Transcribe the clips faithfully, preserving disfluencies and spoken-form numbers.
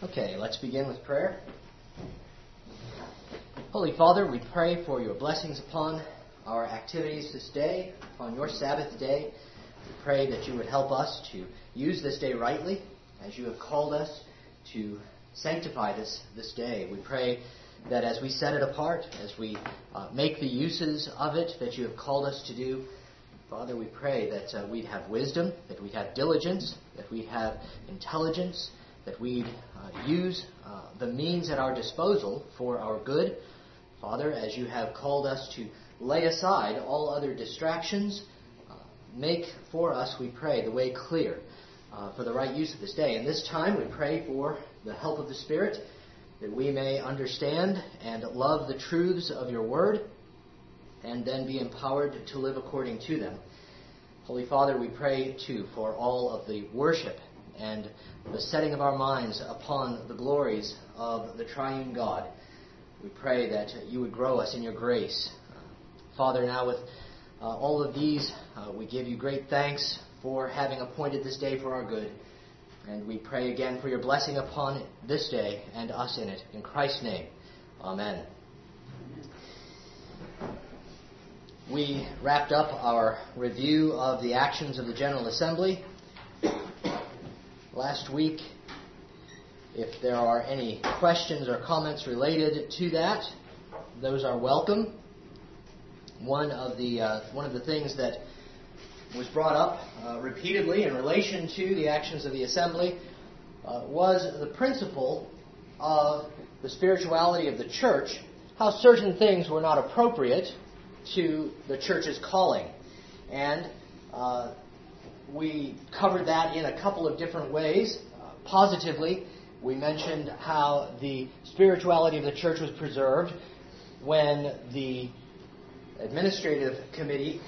Okay, let's begin with prayer. Holy Father, we pray for your blessings upon our activities this day, upon your Sabbath day. We pray that you would help us to use this day rightly, as you have called us to sanctify this, this day. We pray that as we set it apart, as we uh, make the uses of it that you have called us to do, Father, we pray that uh, we'd have wisdom, that we'd have diligence, that we'd have intelligence, that we'd uh, use uh, the means at our disposal for our good. Father, as you have called us to lay aside all other distractions, uh, make for us, we pray, the way clear uh, for the right use of this day. And this time we pray for the help of the Spirit, that we may understand and love the truths of your word, and then be empowered to live according to them. Holy Father, we pray too for all of the worship and the setting of our minds upon the glories of the triune God. We pray that you would grow us in your grace. Father, now with uh, all of these, uh, we give you great thanks for having appointed this day for our good. And we pray again for your blessing upon this day and us in it. In Christ's name, amen. We wrapped up our review of the actions of the General Assembly last week. If there are any questions or comments related to that, those are welcome. One of the uh, one of the things that was brought up uh, repeatedly in relation to the actions of the Assembly uh, was the principle of the spirituality of the church, how certain things were not appropriate to the church's calling. And uh, we covered that in a couple of different ways. Uh, positively, we mentioned how the spirituality of the church was preserved when the administrative committee,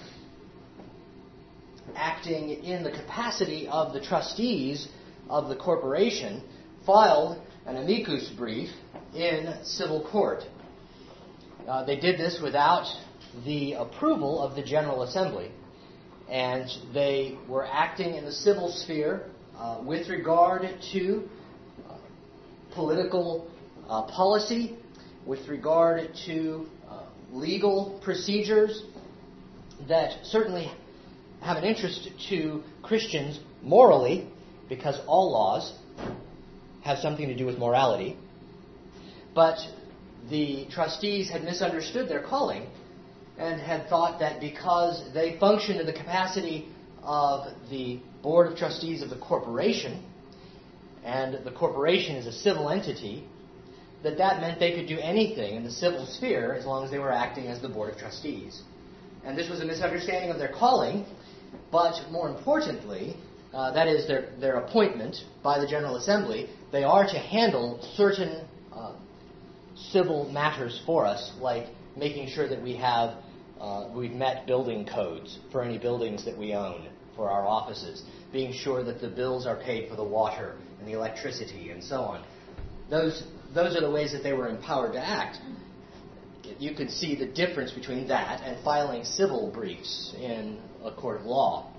acting in the capacity of the trustees of the corporation, filed an amicus brief in civil court. Uh, they did this without the approval of the General Assembly, and they were acting in the civil sphere uh, with regard to uh, political uh, policy, with regard to uh, legal procedures that certainly have an interest to Christians morally, because all laws have something to do with morality. But the trustees had misunderstood their calling and had thought that because they functioned in the capacity of the board of trustees of the corporation, and the corporation is a civil entity, that that meant they could do anything in the civil sphere as long as they were acting as the board of trustees. And this was a misunderstanding of their calling, but more importantly, uh, that is their, their appointment by the General Assembly. They are to handle certain uh, civil matters for us, like making sure that we have uh, we've met building codes for any buildings that we own for our offices, being sure that the bills are paid for the water and the electricity and so on. Those those are the ways that they were empowered to act. You could see the difference between that and filing civil briefs in a court of law.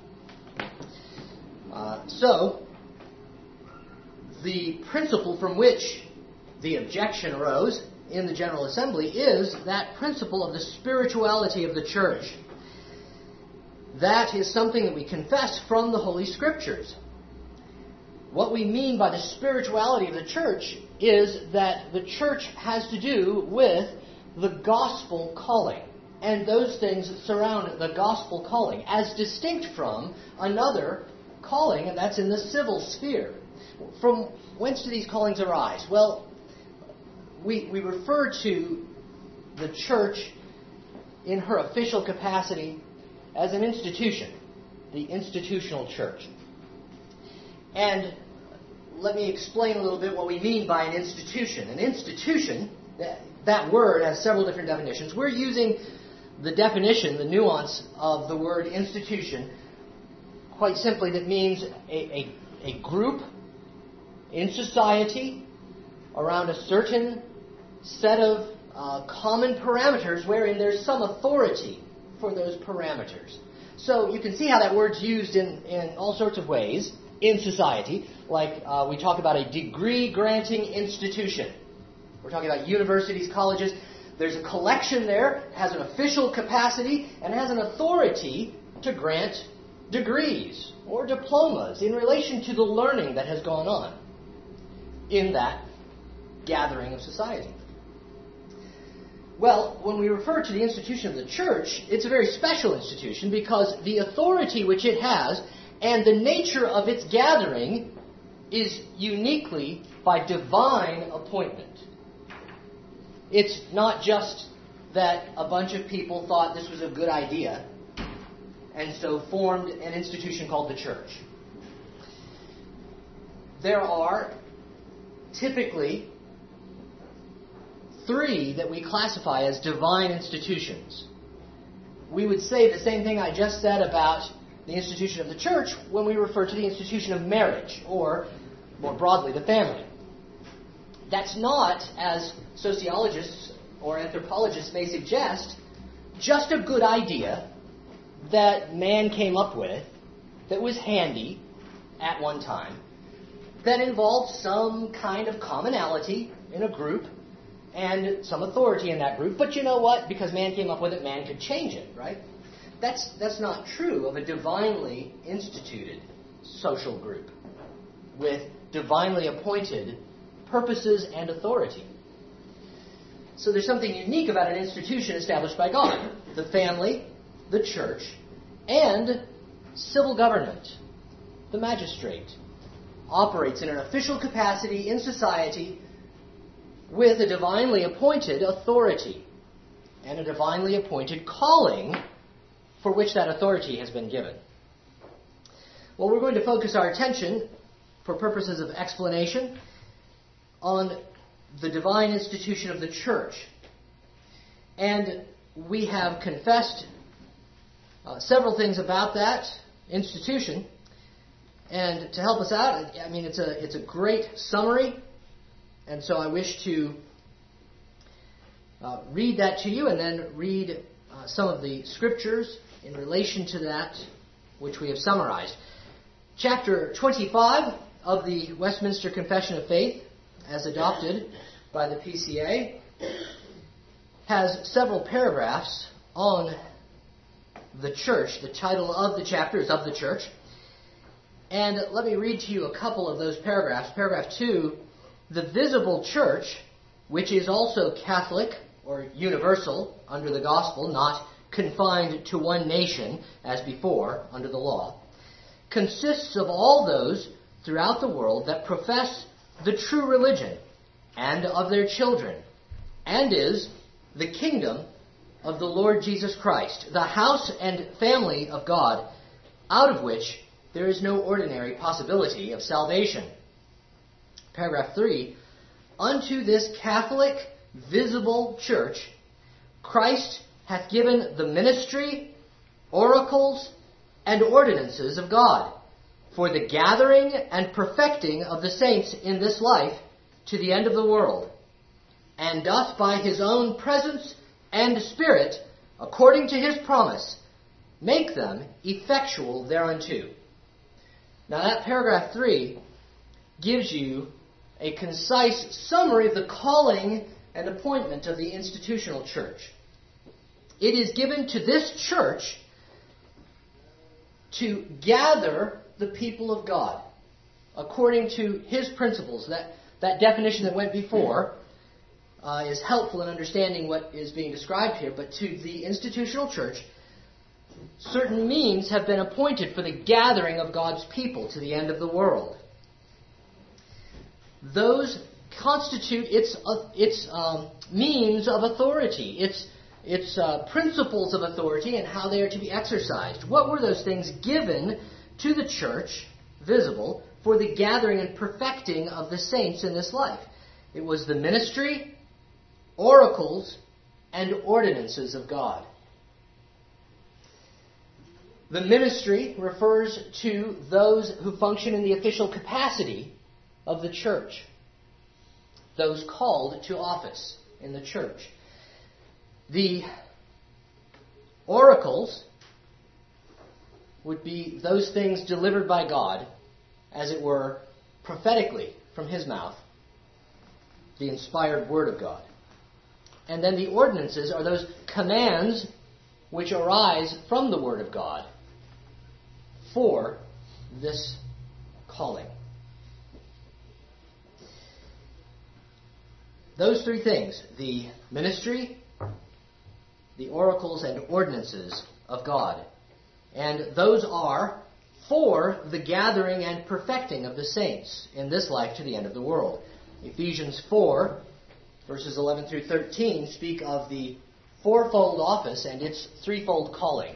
Uh, so, the principle from which the objection arose in the General Assembly is that principle of the spirituality of the church. That is something that we confess from the Holy Scriptures. What we mean by the spirituality of the church is that the church has to do with the gospel calling and those things that surround the gospel calling, as distinct from another calling, and that's in the civil sphere. From whence do these callings arise? Well, we, we refer to the church in her official capacity as an institution, the institutional church. And let me explain a little bit what we mean by an institution. An institution, that, that word has several different definitions. We're using the definition, the nuance of the word institution, quite simply, that means a, a, a group in society around a certain set of uh, common parameters wherein there's some authority for those parameters. So you can see how that word's used in, in all sorts of ways. in society. Like uh, we talk about a degree-granting institution. We're talking about universities, colleges. There's a collection there, has an official capacity, and has an authority to grant degrees or diplomas in relation to the learning that has gone on in that gathering of society. Well, when we refer to the institution of the church, it's a very special institution because the authority which it has and the nature of its gathering is uniquely by divine appointment. It's not just that a bunch of people thought this was a good idea and so formed an institution called the church. There are typically three that we classify as divine institutions. We would say the same thing I just said about the institution of the church when we refer to the institution of marriage, or more broadly, the family. That's not, as sociologists or anthropologists may suggest, just a good idea that man came up with that was handy at one time, that involved some kind of commonality in a group and some authority in that group. But you know what? Because man came up with it, man could change it, right? That's, that's not true of a divinely instituted social group with divinely appointed purposes and authority. So there's something unique about an institution established by God. The family, the church, and civil government, the magistrate, operates in an official capacity in society with a divinely appointed authority and a divinely appointed calling for which that authority has been given. Well, we're going to focus our attention, for purposes of explanation, on the divine institution of the church. And we have confessed uh, several things about that institution. And to help us out, I mean, it's a it's a great summary. And so I wish to uh, read that to you and then read uh, some of the scriptures in relation to that which we have summarized. Chapter twenty-five of the Westminster Confession of Faith, as adopted by the P C A, has several paragraphs on the church. The title of the chapter is Of the Church. And let me read to you a couple of those paragraphs. Paragraph two, the visible church, which is also Catholic or universal under the gospel, not confined to one nation as before under the law, consists of all those throughout the world that profess the true religion and of their children, and is the kingdom of the Lord Jesus Christ, the house and family of God, out of which there is no ordinary possibility of salvation. Paragraph three, unto this Catholic visible church, Christ hath given the ministry, oracles, and ordinances of God, for the gathering and perfecting of the saints in this life to the end of the world, and doth by his own presence and Spirit, according to his promise, make them effectual thereunto. Now that paragraph three gives you a concise summary of the calling and appointment of the institutional church. It is given to this church to gather the people of God according to his principles. That, that definition that went before uh, is helpful in understanding what is being described here. But to the institutional church, certain means have been appointed for the gathering of God's people to the end of the world. Those constitute its uh, its um, means of authority, its its uh, principles of authority, and how they are to be exercised. What were those things given to the church, visible, for the gathering and perfecting of the saints in this life? It was the ministry, oracles, and ordinances of God. The ministry refers to those who function in the official capacity of the church, those called to office in the church. The oracles would be those things delivered by God as it were, prophetically from his mouth, the inspired word of God. And then the ordinances are those commands which arise from the word of God for this calling. Those three things, the ministry, the oracles and ordinances of God. And those are for the gathering and perfecting of the saints in this life to the end of the world. Ephesians four, verses eleven through thirteen, speak of the fourfold office and its threefold calling.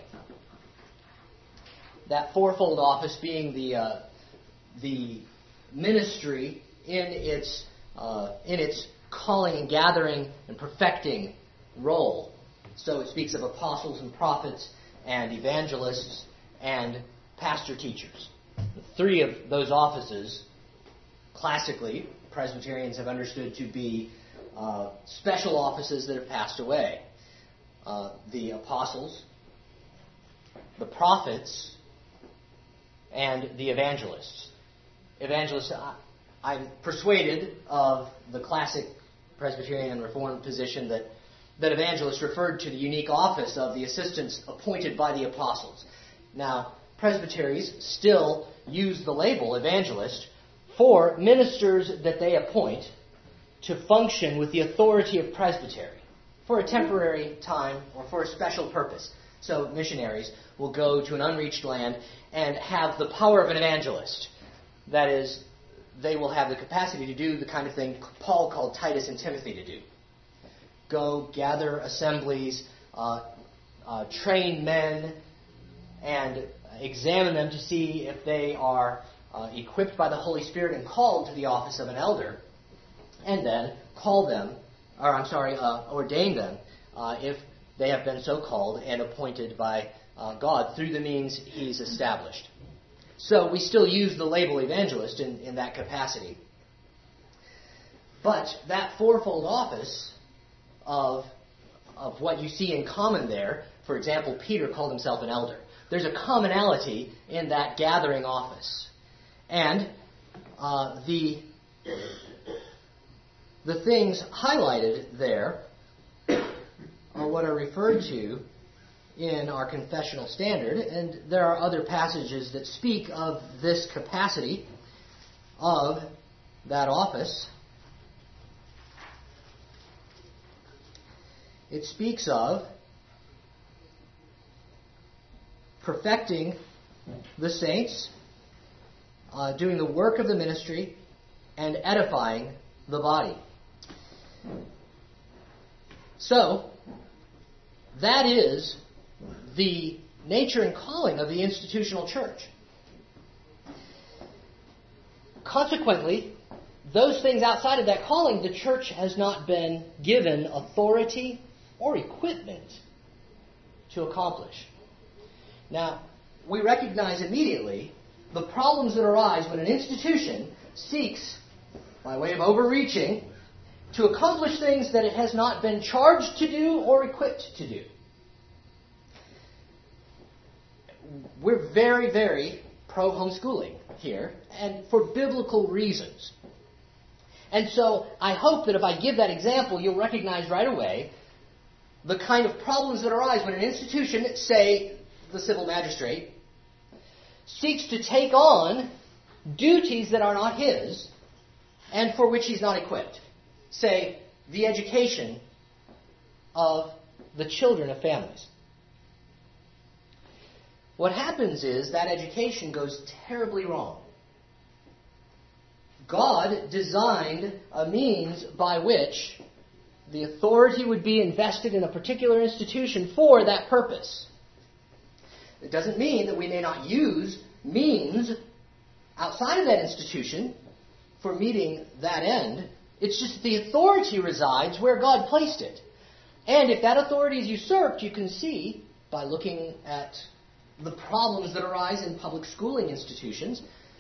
That fourfold office being the uh, the ministry in its uh, in its calling and gathering and perfecting role. So it speaks of apostles and prophets and evangelists and pastor teachers. Three of those offices, classically, Presbyterians have understood to be uh, special offices that have passed away. Uh, the apostles, the prophets, and the evangelists. Evangelists, I, I'm persuaded of the classic Presbyterian and Reformed position that, that evangelists referred to the unique office of the assistants appointed by the apostles. Now, presbyteries still use the label evangelist for ministers that they appoint to function with the authority of presbytery for a temporary time or for a special purpose. So missionaries will go to an unreached land and have the power of an evangelist. That is, they will have the capacity to do the kind of thing Paul called Titus and Timothy to do. Go gather assemblies, uh, uh, train men, and examine them to see if they are uh, equipped by the Holy Spirit and called to the office of an elder, and then call them, or I'm sorry, uh, ordain them uh, if they have been so called and appointed by uh, God through the means He's established. So we still use the label evangelist in, in that capacity. But that fourfold office of, of what you see in common there, for example, Peter called himself an elder. There's a commonality in that gathering office. And uh, the, the things highlighted there are what are referred to in our confessional standard, and there are other passages that speak of this capacity of that office. It speaks of perfecting the saints, uh, doing the work of the ministry, and edifying the body. So, that is the nature and calling of the institutional church. Consequently, those things outside of that calling, the church has not been given authority or equipment to accomplish. Now, we recognize immediately the problems that arise when an institution seeks, by way of overreaching, to accomplish things that it has not been charged to do or equipped to do. We're very, very pro-homeschooling here, and for biblical reasons. And so I hope that if I give that example, you'll recognize right away the kind of problems that arise when an institution, say the civil magistrate, seeks to take on duties that are not his and for which he's not equipped. Say, the education of the children of families. What happens is that education goes terribly wrong. God designed a means by which the authority would be invested in a particular institution for that purpose. It doesn't mean that we may not use means outside of that institution for meeting that end. It's just the authority resides where God placed it. And if that authority is usurped, you can see by looking at the problems that arise in public schooling institutions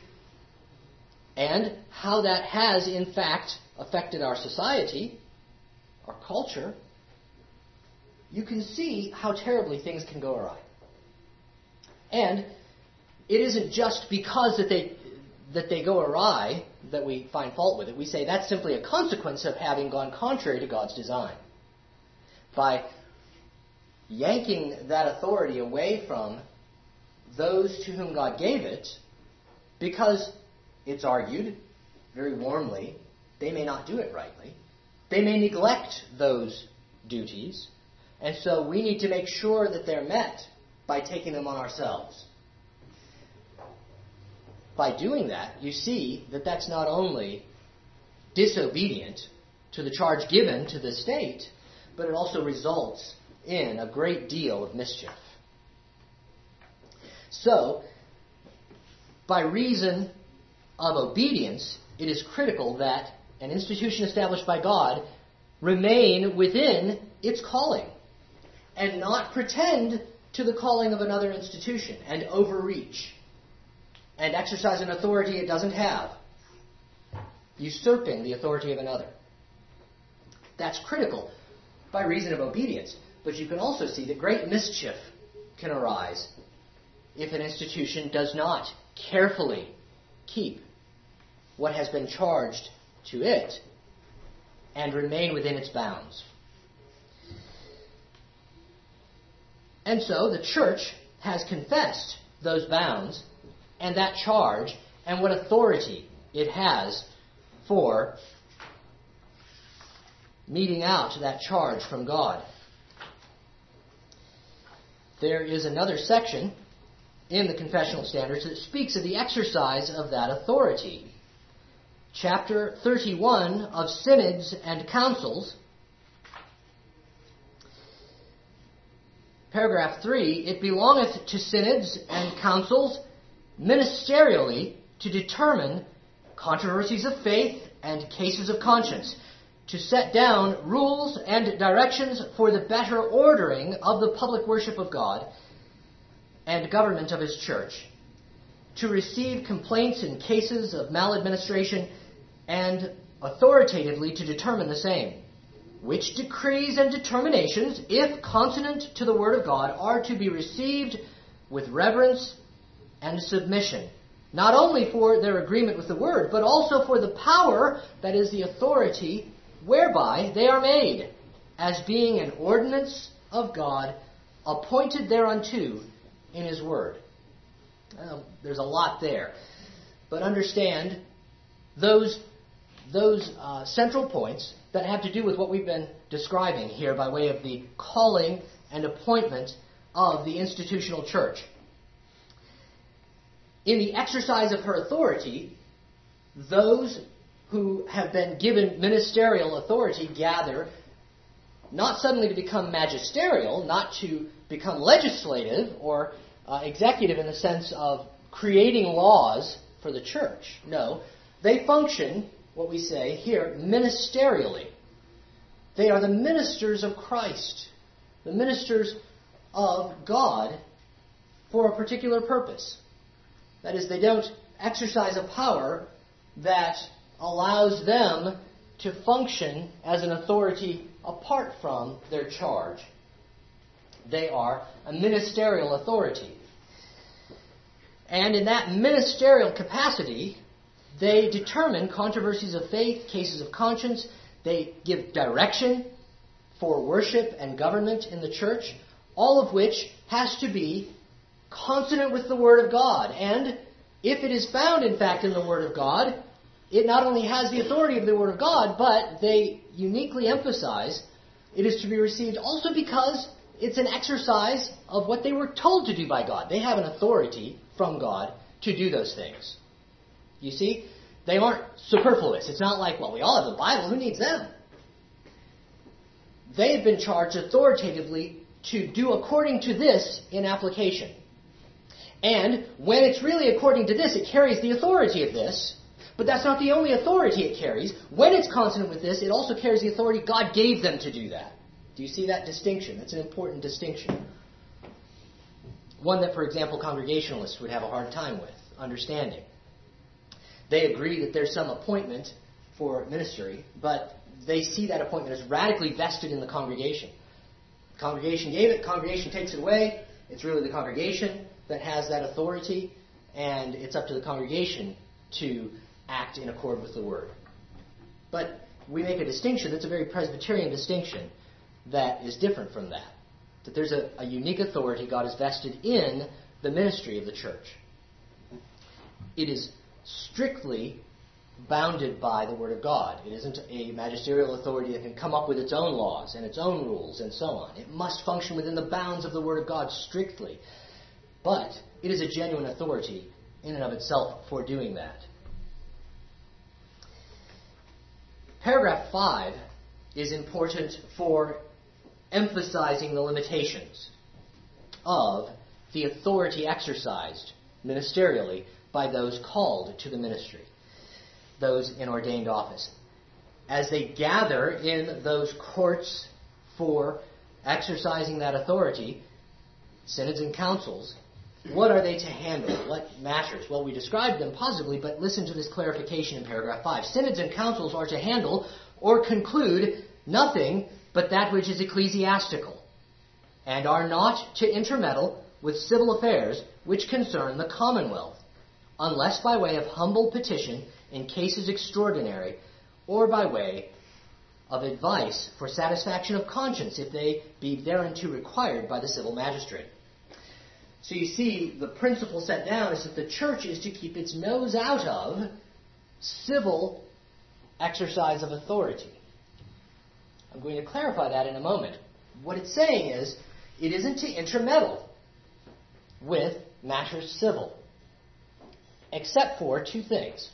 and how that has, in fact, affected our society, our culture, you can see how terribly things can go awry. And it isn't just because that they that they go awry, that we find fault with it, we say that's simply a consequence of having gone contrary to God's design. By yanking that authority away from those to whom God gave it, because it's argued very warmly, they may not do it rightly. They may neglect those duties, and so we need to make sure that they're met by taking them on ourselves. By doing that, you see that that's not only disobedient to the charge given to the state, but it also results in a great deal of mischief. So, by reason of obedience, it is critical that an institution established by God remain within its calling and not pretend to the calling of another institution and overreach and exercise an authority it doesn't have, usurping the authority of another. That's critical by reason of obedience. But you can also see that great mischief can arise if an institution does not carefully keep what has been charged to it and remain within its bounds. And so the church has confessed those bounds and that charge and what authority it has for meting out that charge from God. There is another section in the Confessional Standards that speaks of the exercise of that authority. Chapter thirty-one of Synods and Councils, paragraph three, it belongeth to synods and councils ministerially to determine controversies of faith and cases of conscience, to set down rules and directions for the better ordering of the public worship of God and government of His church, to receive complaints in cases of maladministration, and authoritatively to determine the same, which decrees and determinations, if consonant to the Word of God, are to be received with reverence and submission, not only for their agreement with the Word, but also for the power, that is the authority, whereby they are made, as being an ordinance of God, appointed thereunto in His Word. Well, there's a lot there. But understand those, those uh, central points that have to do with what we've been describing here by way of the calling and appointment of the institutional church. In the exercise of her authority, those who have been given ministerial authority gather not suddenly to become magisterial, not to become legislative or uh, executive in the sense of creating laws for the church. No, they function, what we say here, ministerially. They are the ministers of Christ, the ministers of God for a particular purpose. That is, they don't exercise a power that allows them to function as an authority apart from their charge. They are a ministerial authority. And in that ministerial capacity, they determine controversies of faith, cases of conscience. They give direction for worship and government in the church, all of which has to be consonant with the Word of God. And if it is found, in fact, in the Word of God, it not only has the authority of the Word of God, but they uniquely emphasize it is to be received also because it's an exercise of what they were told to do by God. They have an authority from God to do those things. You see, they aren't superfluous. It's not like, well, we all have the Bible. Who needs them? They have been charged authoritatively to do according to this in application. And when it's really according to this, it carries the authority of this. But that's not the only authority it carries. When it's consonant with this, it also carries the authority God gave them to do that. Do you see that distinction? That's an important distinction. One that, for example, Congregationalists would have a hard time with understanding. They agree that there's some appointment for ministry, but they see that appointment as radically vested in the congregation. The congregation gave it, the congregation takes it away. It's really the congregation that has that authority, and it's up to the congregation to act in accord with the Word. But we make a distinction that's a very Presbyterian distinction that is different from that. That there's a, a unique authority God has vested in the ministry of the church. It is strictly bounded by the Word of God. It isn't a magisterial authority that can come up with its own laws and its own rules and so on. It must function within the bounds of the Word of God strictly. But it is a genuine authority in and of itself for doing that. Paragraph five is important for emphasizing the limitations of the authority exercised ministerially by those called to the ministry, those in ordained office. As they gather in those courts for exercising that authority, synods and councils, what are they to handle? What matters? Well, we described them positively, but listen to this clarification in paragraph five. Synods and councils are to handle or conclude nothing but that which is ecclesiastical, and are not to intermeddle with civil affairs which concern the commonwealth, unless by way of humble petition in cases extraordinary, or by way of advice for satisfaction of conscience, if they be thereunto required by the civil magistrate. So you see, the principle set down is that the church is to keep its nose out of civil exercise of authority. I'm going to clarify that in a moment. What it's saying is, it isn't to intermeddle with matters civil, except for two things.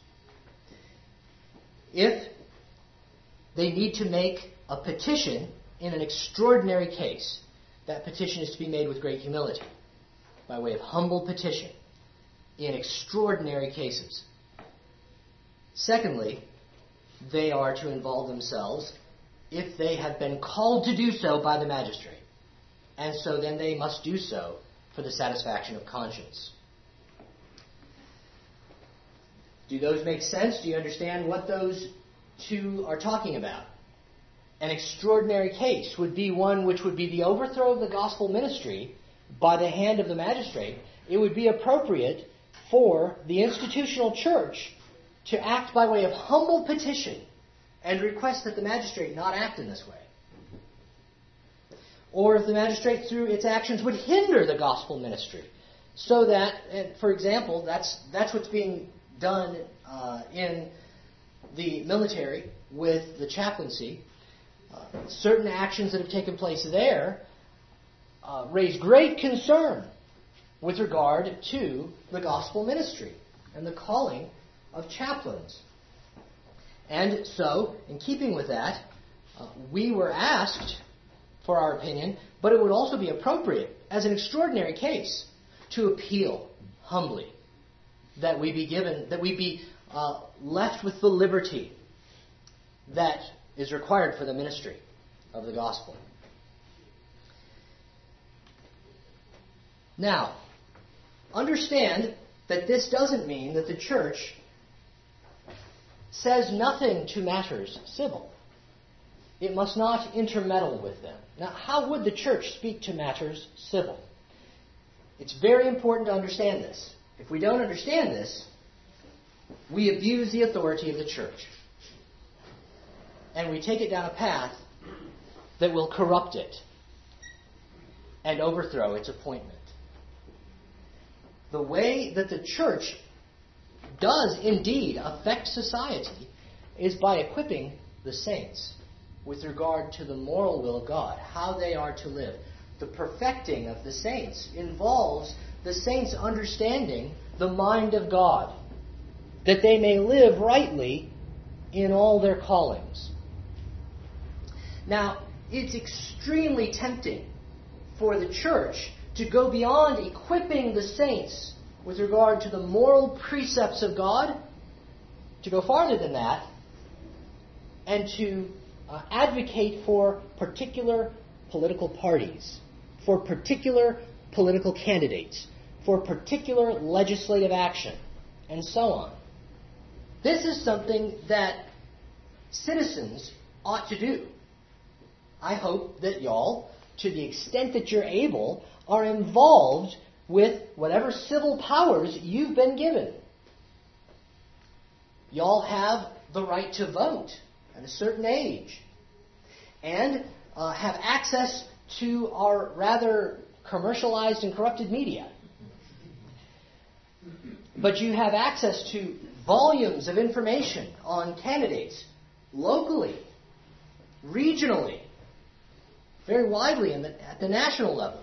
If they need to make a petition in an extraordinary case, that petition is to be made with great humility, by way of humble petition, in extraordinary cases. Secondly, they are to involve themselves if they have been called to do so by the magistrate. And so then they must do so for the satisfaction of conscience. Do those make sense? Do you understand what those two are talking about? An extraordinary case would be one which would be the overthrow of the gospel ministry by the hand of the magistrate. It would be appropriate for the institutional church to act by way of humble petition and request that the magistrate not act in this way. Or if the magistrate, through its actions, would hinder the gospel ministry. So that, for example, that's that's what's being done uh, in the military with the chaplaincy. Uh, certain actions that have taken place there uh, raise great concern with regard to the gospel ministry and the calling of chaplains. And so, in keeping with that, uh, we were asked for our opinion, but it would also be appropriate, as an extraordinary case, to appeal humbly that we be given, that we be uh, left with the liberty that is required for the ministry of the gospel. Now, understand that this doesn't mean that the church says nothing to matters civil. It must not intermeddle with them. Now, how would the church speak to matters civil? It's very important to understand this. If we don't understand this, we abuse the authority of the church. And we take it down a path that will corrupt it and overthrow its appointment. The way that the church does indeed affect society is by equipping the saints with regard to the moral will of God, how they are to live. The perfecting of the saints involves the saints understanding the mind of God, that they may live rightly in all their callings. Now, it's extremely tempting for the church to go beyond equipping the saints with regard to the moral precepts of God, to go farther than that, and to uh, advocate for particular political parties, for particular political candidates, for particular legislative action, and so on. This is something that citizens ought to do. I hope that y'all, to the extent that you're able, are involved with whatever civil powers you've been given. y'all have the right to vote at a certain age and uh, have access to our rather commercialized and corrupted media. But you have access to volumes of information on candidates locally, regionally, very widely in the, at the national level.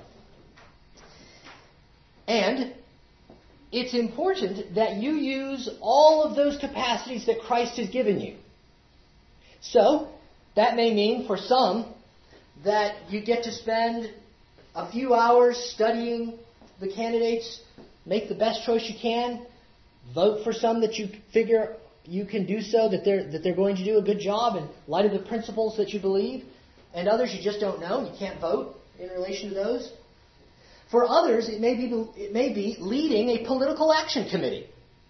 And it's important that you use all of those capacities that Christ has given you. So, that may mean for some that you get to spend a few hours studying the candidates, make the best choice you can, vote for some that you figure you can do so, that they're, that they're going to do a good job in light of the principles that you believe, and others you just don't know, you can't vote in relation to those. For others, it may be, it may be leading a political action committee.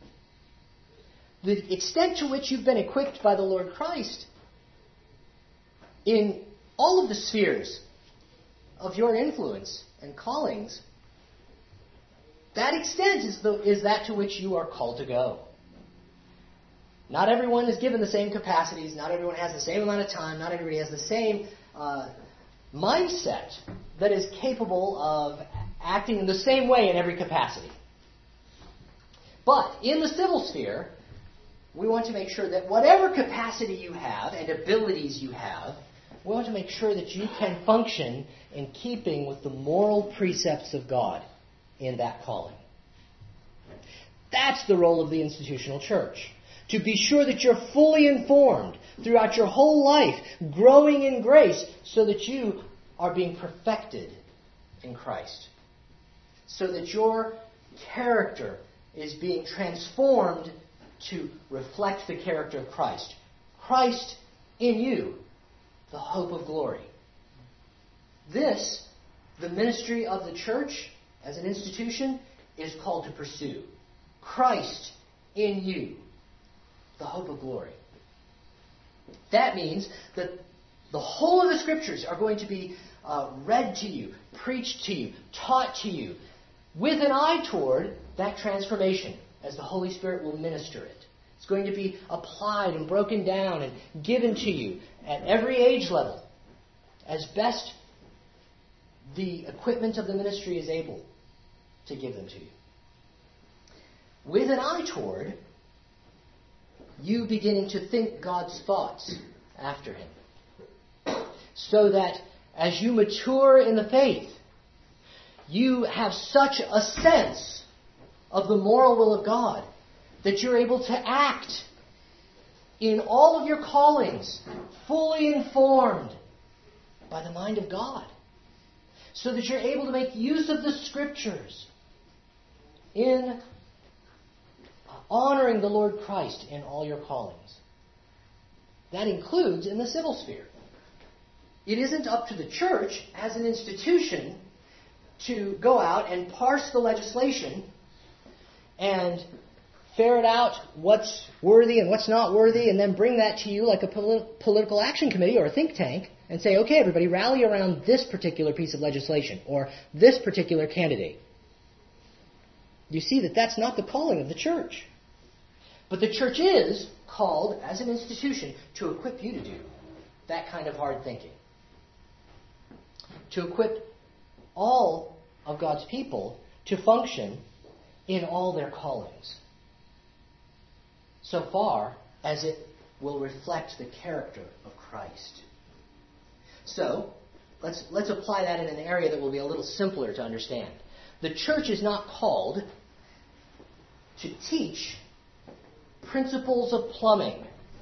The extent to which you've been equipped by the Lord Christ in all of the spheres of your influence and callings, that extent is, the, is that to which you are called to go. Not everyone is given the same capacities. Not everyone has the same amount of time. Not everybody has the same uh, mindset that is capable of acting in the same way in every capacity. But in the civil sphere, we want to make sure that whatever capacity you have and abilities you have, we want to make sure that you can function in keeping with the moral precepts of God in that calling. That's the role of the institutional church. To be sure that you're fully informed throughout your whole life, growing in grace, so that you are being perfected in Christ. So that your character is being transformed to reflect the character of Christ. Christ in you, the hope of glory. This, the ministry of the church as an institution, is called to pursue. Christ in you, the hope of glory. That means that the whole of the Scriptures are going to be uh, read to you, preached to you, taught to you, with an eye toward that transformation as the Holy Spirit will minister it. It's going to be applied and broken down and given to you at every age level as best the equipment of the ministry is able to give them to you. With an eye toward you beginning to think God's thoughts after Him. So that as you mature in the faith, you have such a sense of the moral will of God that you're able to act in all of your callings fully informed by the mind of God. So that you're able to make use of the Scriptures in honoring the Lord Christ in all your callings. That includes in the civil sphere. It isn't up to the church as an institution to go out and parse the legislation and ferret out what's worthy and what's not worthy and then bring that to you like a polit- political action committee or a think tank and say, okay, everybody, rally around this particular piece of legislation or this particular candidate. You see that that's not the calling of the church. But the church is called, as an institution, to equip you to do that kind of hard thinking. To equip all of God's people to function in all their callings, so far as it will reflect the character of Christ. So, let's, let's apply that in an area that will be a little simpler to understand. The church is not called to teach principles of plumbing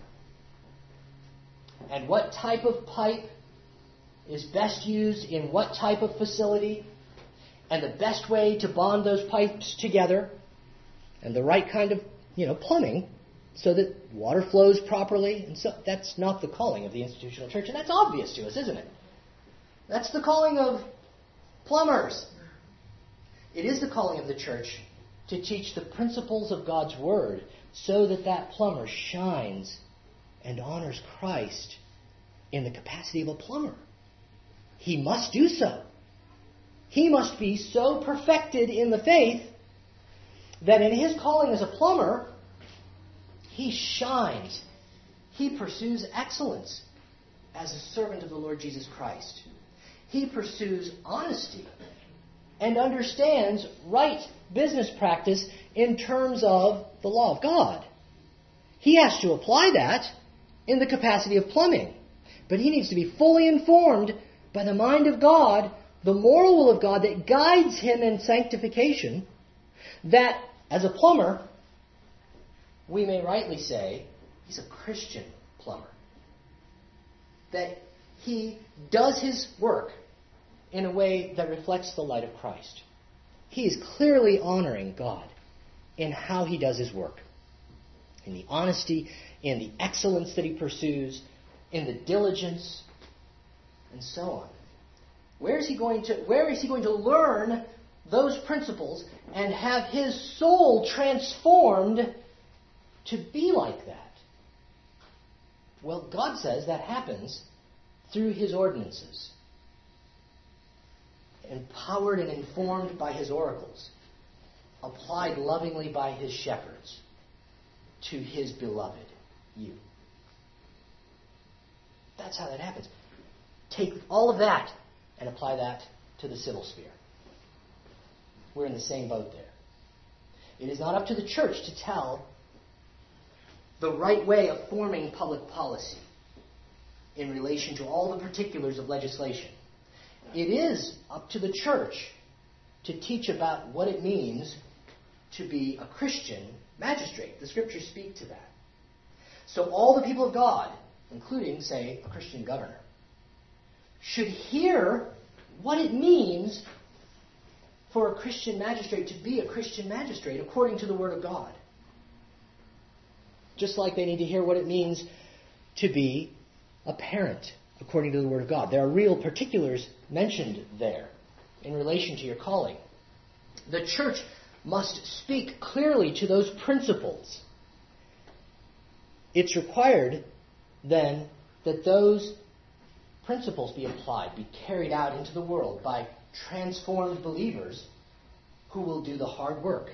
and what type of pipe is best used in what type of facility and the best way to bond those pipes together and the right kind of, you know, plumbing so that water flows properly. And so that's not the calling of the institutional church, and that's obvious to us, isn't it? That's the calling of plumbers. It is the calling of the church to teach the principles of God's Word so that that plumber shines and honors Christ in the capacity of a plumber. He must do so. He must be so perfected in the faith that in his calling as a plumber, he shines. He pursues excellence as a servant of the Lord Jesus Christ. He pursues honesty and understands right business practice in terms of the law of God. He has to apply that in the capacity of plumbing. But he needs to be fully informed by the mind of God, the moral will of God that guides him in sanctification, that as a plumber, we may rightly say he's a Christian plumber. That he does his work in a way that reflects the light of Christ. He is clearly honoring God in how he does his work. In the honesty, in the excellence that he pursues, in the diligence, and so on. Where is he going to, where is he going to learn those principles and have his soul transformed to be like that? Well, God says that happens through his ordinances, empowered and informed by his oracles, applied lovingly by his shepherds to his beloved, you. That's how that happens. Take all of that and apply that to the civil sphere. We're in the same boat there. It is not up to the church to tell the right way of forming public policy in relation to all the particulars of legislation. It is up to the church to teach about what it means to be a Christian magistrate. The scriptures speak to that. So all the people of God, including, say, a Christian governor, should hear what it means for a Christian magistrate to be a Christian magistrate according to the Word of God. Just like they need to hear what it means to be a parent according to the Word of God. There are real particulars mentioned there in relation to your calling. The church must speak clearly to those principles. It's required, then, that those principles be applied, be carried out into the world by transformed believers who will do the hard work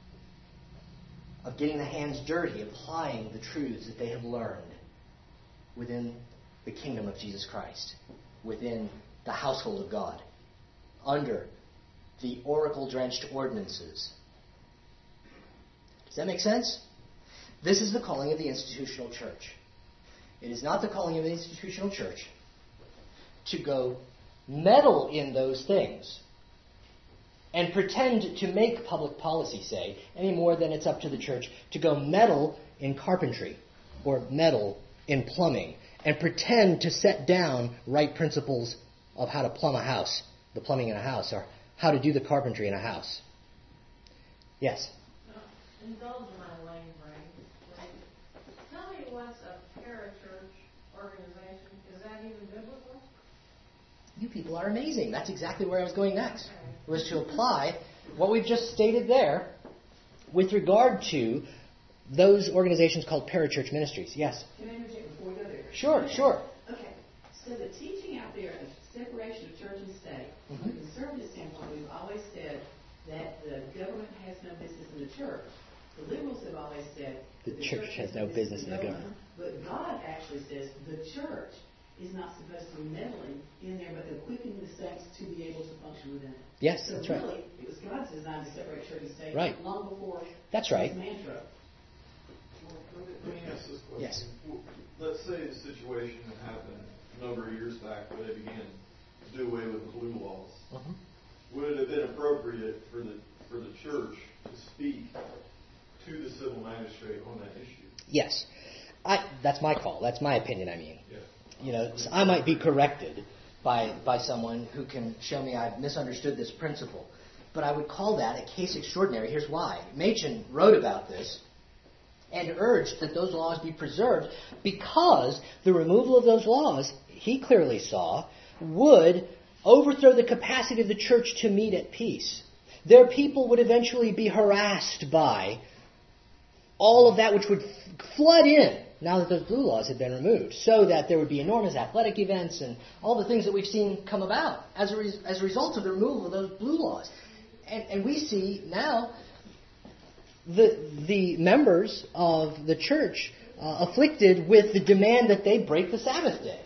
of getting the hands dirty, applying the truths that they have learned within the kingdom of Jesus Christ, within the household of God, under the oracle-drenched ordinances. Does that make sense? This is the calling of the institutional church. It is not the calling of the institutional church to go meddle in those things and pretend to make public policy, say, any more than it's up to the church to go meddle in carpentry or meddle in plumbing and pretend to set down right principles of how to plumb a house, the plumbing in a house, or how to do the carpentry in a house. Yes? Uh, indulge my lame brain. Tell me what's a parachurch organization. Is that even biblical? You people are amazing. That's exactly where I was going next. It was to apply what we've just stated there with regard to those organizations called parachurch ministries. Yes? Can I interject before we go there? Sure, sure. Okay. So the teaching out there of separation of church and state, Mm-hmm. from a conservative standpoint, we've always said that the government has no business in the church. The liberals have always said The that church has no business in the government. But God actually says the church is not supposed to be meddling in there, but equipping the saints to be able to function within it. Yes, so that's really, right. it was God's design to separate church and state Right. long before That's right. his mantra. Well, let me- let me ask this question. Yes. W- Let's say the situation that happened a number of years back where they began to do away with the blue laws. Mm-hmm. Would it have been appropriate for the for the church to speak to the civil magistrate on that issue? Yes. I, that's my call. That's my opinion, I mean. Yeah. You know, I might be corrected by by someone who can show me I've misunderstood this principle. But I would call that a case extraordinary. Here's why. Machen wrote about this and urged that those laws be preserved because the removal of those laws, he clearly saw, would overthrow the capacity of the church to meet at peace. Their people would eventually be harassed by all of that which would flood in now that those blue laws had been removed, so that there would be enormous athletic events and all the things that we've seen come about as a, res- as a result of the removal of those blue laws. And, and we see now the the members of the church uh, afflicted with the demand that they break the Sabbath day.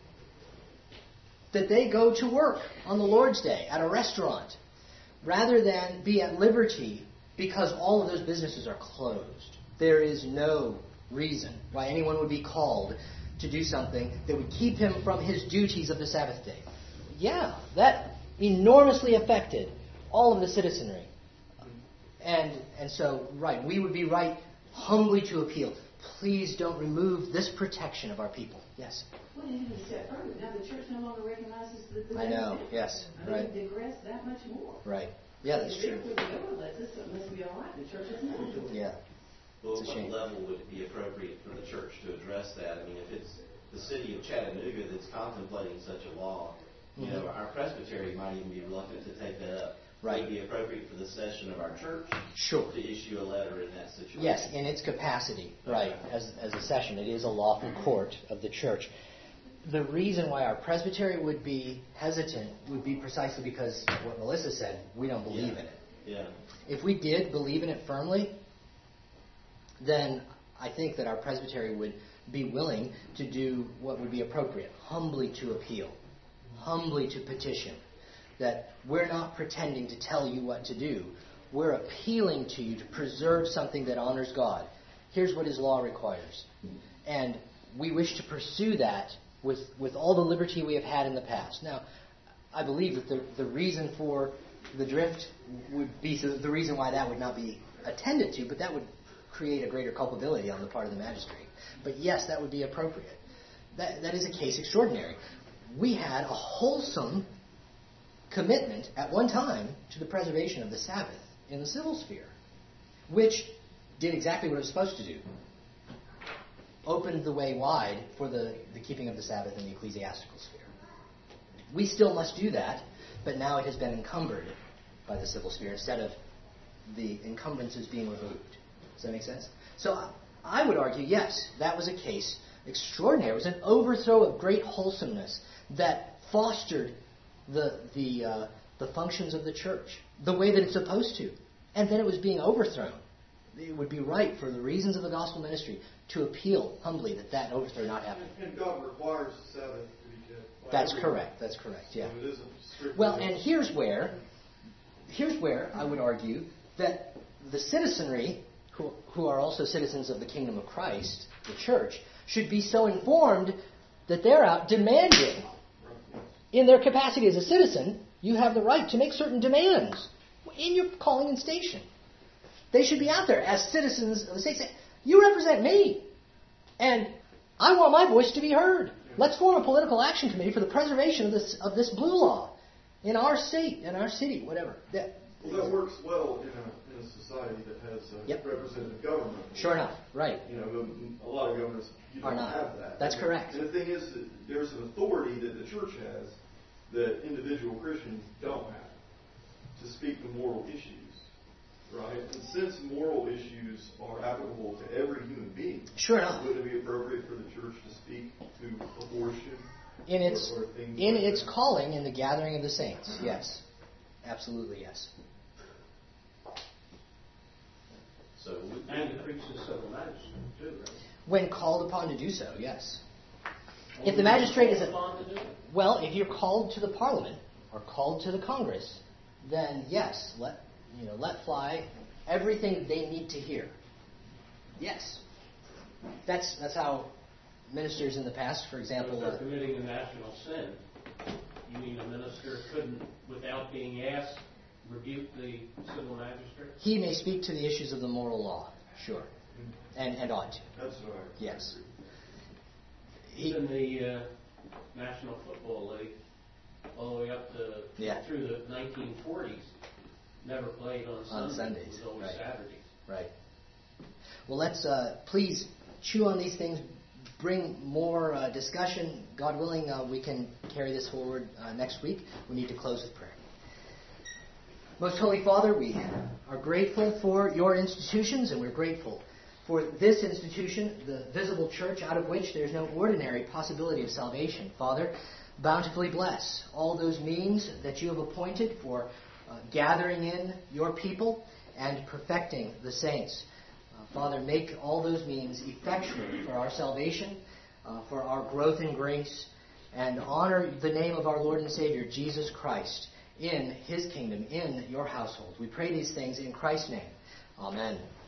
That they go to work on the Lord's Day at a restaurant rather than be at liberty because all of those businesses are closed. There is no reason why anyone would be called to do something that would keep him from his duties of the Sabbath day. Yeah, that enormously affected all of the citizenry. And and so, right, we would be right humbly to appeal. Please don't remove this protection of our people. Yes? Well, and even a step further. Now the church no longer recognizes the, the I know, yes, I right. mean, digress that much more. Right. Yeah, that's true. If the government lets us, it must be all right. The church doesn't have to do it. Yeah. Well, It's a what shame. level would it be appropriate for the church to address that? I mean, if it's the city of Chattanooga that's contemplating such a law, you Mhm. know, our presbytery might even be reluctant to take that up. Right. Would it be appropriate for the session of our church Sure. to issue a letter in that situation? Yes, in its capacity, right, as, as a session. It is a lawful court of the church. The reason why our presbytery would be hesitant would be precisely because of what Melissa said. We don't believe Yeah. in it. Yeah. If we did believe in it firmly, then I think that our presbytery would be willing to do what would be appropriate, humbly to appeal, humbly to petition, that we're not pretending to tell you what to do. We're appealing to you to preserve something that honors God. Here's what His law requires. And we wish to pursue that with, with all the liberty we have had in the past. Now, I believe that the, the reason for the drift would be the, the reason why that would not be attended to, but that would create a greater culpability on the part of the magistrate. But yes, that would be appropriate. That, that is a case extraordinary. We had a wholesome commitment at one time to the preservation of the Sabbath in the civil sphere, which did exactly what it was supposed to do. Opened the way wide for the, the keeping of the Sabbath in the ecclesiastical sphere. We still must do that, but now it has been encumbered by the civil sphere instead of the encumbrances being removed. Does that make sense? So I, I would argue, yes, that was a case extraordinary. It was an overthrow of great wholesomeness that fostered the the uh, the functions of the church the way that it's supposed to, and then it was being overthrown. It would be right for the reasons of the gospel ministry to appeal humbly that that overthrow not happen. And God requires the Sabbath to be kept. by That's everyone. correct. That's correct. Yeah. So it isn't strictly. Well, and here's where, here's where I would argue that the citizenry, who, who are also citizens of the kingdom of Christ, the church, should be so informed that they're out demanding. In their capacity as a citizen, you have the right to make certain demands in your calling and station. They should be out there as citizens of the state saying, you represent me, and I want my voice to be heard. Let's form a political action committee for the preservation of this of this blue law in our state, in our city, whatever. That, Well, that works well in a, in a society that has a Yep. representative government. Sure enough, right. You know, but a lot of governments you Are don't not. have that. That's And- correct. And the thing is, that there's an authority that the church has that individual Christians don't have to speak to moral issues, right? And since moral issues are applicable to every human being, Sure enough. would it be appropriate for the church to speak to abortion? In its or, or things in like its that? calling in the gathering of the saints, yes. Absolutely, yes. So we, And to preach the civil magistrate, too, right? When called upon to do so, yes. If the magistrate is a, Upon to do it. well, if you're called to the Parliament or called to the Congress, then yes, let you know, let fly everything they need to hear. Yes, that's that's how ministers in the past, for So example, if they're uh, committing a national sin, you mean a minister couldn't, without being asked, rebuke the civil magistrate? he may speak to the issues of the moral law, sure, and and ought to. That's right. Yes. He, In the uh, National Football League, all the way up to Yeah. through the nineteen forties, never played on Sundays. Sundays, It was always right. Saturdays. Right. Well, let's uh, please chew on these things, bring more uh, discussion. God willing, uh, we can carry this forward uh, next week. We need to close with prayer. Most Holy Father, we are grateful for your institutions, and we're grateful for this institution, the visible church, out of which there's no ordinary possibility of salvation. Father, bountifully bless all those means that you have appointed for uh, gathering in your people and perfecting the saints. Uh, Father, make all those means effectual for our salvation, uh, for our growth in grace, and honor the name of our Lord and Savior, Jesus Christ, in His kingdom, in your household. We pray these things in Christ's name. Amen.